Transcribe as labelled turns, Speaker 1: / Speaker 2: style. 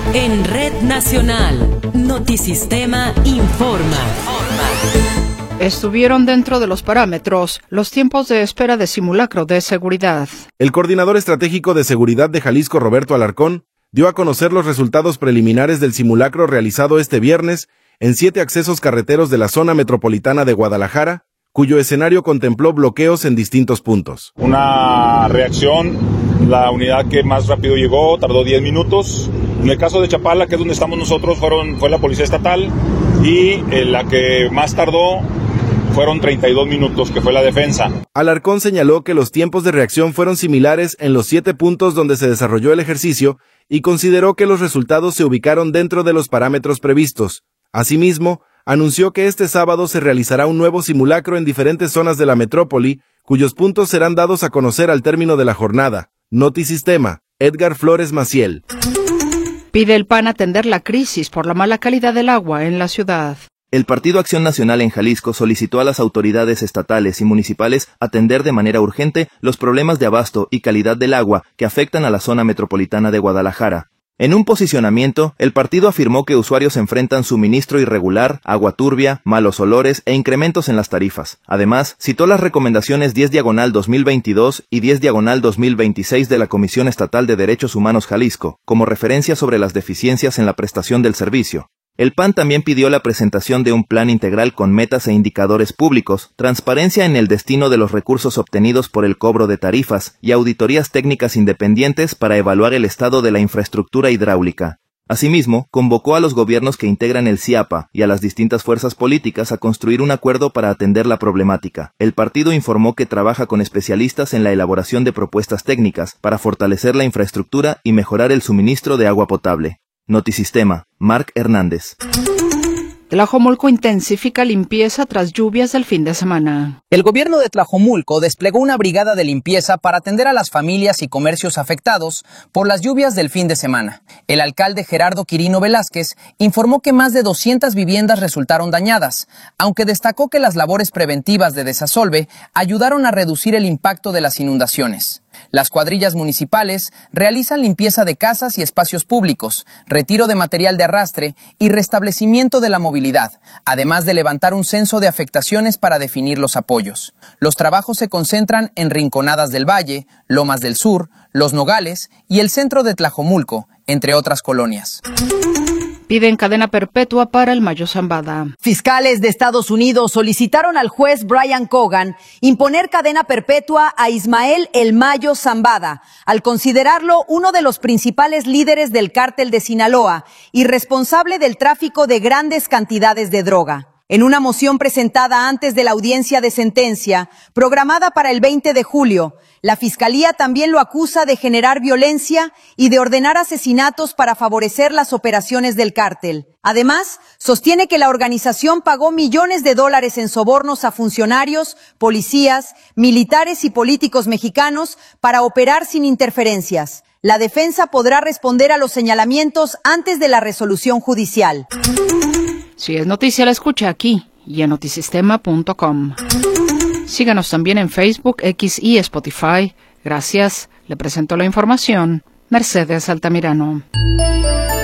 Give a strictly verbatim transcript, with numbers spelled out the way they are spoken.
Speaker 1: En Red Nacional, Notisistema informa.
Speaker 2: Estuvieron dentro de los parámetros los tiempos de espera de simulacro de seguridad.
Speaker 3: El coordinador estratégico de seguridad de Jalisco, Roberto Alarcón, dio a conocer los resultados preliminares del simulacro realizado este viernes en siete accesos carreteros de la zona metropolitana de Guadalajara, cuyo escenario contempló bloqueos en distintos puntos.
Speaker 4: Una reacción, la unidad que más rápido llegó tardó diez minutos. En el caso de Chapala, que es donde estamos nosotros, fueron, fue la Policía Estatal, y eh, la que más tardó fueron treinta y dos minutos, que fue la defensa.
Speaker 3: Alarcón señaló que los tiempos de reacción fueron similares en los siete puntos donde se desarrolló el ejercicio y consideró que los resultados se ubicaron dentro de los parámetros previstos. Asimismo, anunció que este sábado se realizará un nuevo simulacro en diferentes zonas de la metrópoli, cuyos puntos serán dados a conocer al término de la jornada. Notisistema, Edgar Flores Maciel.
Speaker 2: Pide el P A N atender la crisis por la mala calidad del agua en la ciudad.
Speaker 5: El Partido Acción Nacional en Jalisco solicitó a las autoridades estatales y municipales atender de manera urgente los problemas de abasto y calidad del agua que afectan a la zona metropolitana de Guadalajara. En un posicionamiento, el partido afirmó que usuarios enfrentan suministro irregular, agua turbia, malos olores e incrementos en las tarifas. Además, citó las recomendaciones diez diagonal dos mil veintidós y diez diagonal dos mil veintiséis de la Comisión Estatal de Derechos Humanos Jalisco, como referencia sobre las deficiencias en la prestación del servicio. El P A N también pidió la presentación de un plan integral con metas e indicadores públicos, transparencia en el destino de los recursos obtenidos por el cobro de tarifas y auditorías técnicas independientes para evaluar el estado de la infraestructura hidráulica. Asimismo, convocó a los gobiernos que integran el C I A P A y a las distintas fuerzas políticas a construir un acuerdo para atender la problemática. El partido informó que trabaja con especialistas en la elaboración de propuestas técnicas para fortalecer la infraestructura y mejorar el suministro de agua potable. Notisistema, Marc Hernández.
Speaker 2: Tlajomulco intensifica limpieza tras lluvias del fin de semana.
Speaker 6: El gobierno de Tlajomulco desplegó una brigada de limpieza para atender a las familias y comercios afectados por las lluvias del fin de semana. El alcalde Gerardo Quirino Velázquez informó que más de doscientas viviendas resultaron dañadas, aunque destacó que las labores preventivas de Desasolve ayudaron a reducir el impacto de las inundaciones. Las cuadrillas municipales realizan limpieza de casas y espacios públicos, retiro de material de arrastre y restablecimiento de la movilidad, además de levantar un censo de afectaciones para definir los apoyos. Los trabajos se concentran en Rinconadas del Valle, Lomas del Sur, Los Nogales y el centro de Tlajomulco, entre otras colonias.
Speaker 2: Piden cadena perpetua para el Mayo Zambada.
Speaker 7: Fiscales de Estados Unidos solicitaron al juez Brian Cogan imponer cadena perpetua a Ismael El Mayo Zambada, al considerarlo uno de los principales líderes del cártel de Sinaloa y responsable del tráfico de grandes cantidades de droga. En una moción presentada antes de la audiencia de sentencia, programada para el veinte de julio, la Fiscalía también lo acusa de generar violencia y de ordenar asesinatos para favorecer las operaciones del cártel. Además, sostiene que la organización pagó millones de dólares en sobornos a funcionarios, policías, militares y políticos mexicanos para operar sin interferencias. La defensa podrá responder a los señalamientos antes de la resolución judicial.
Speaker 2: Si es noticia, la escucha aquí y en notisistema punto com. Síganos también en Facebook, X y Spotify. Gracias. Le presento la información. Mercedes Altamirano.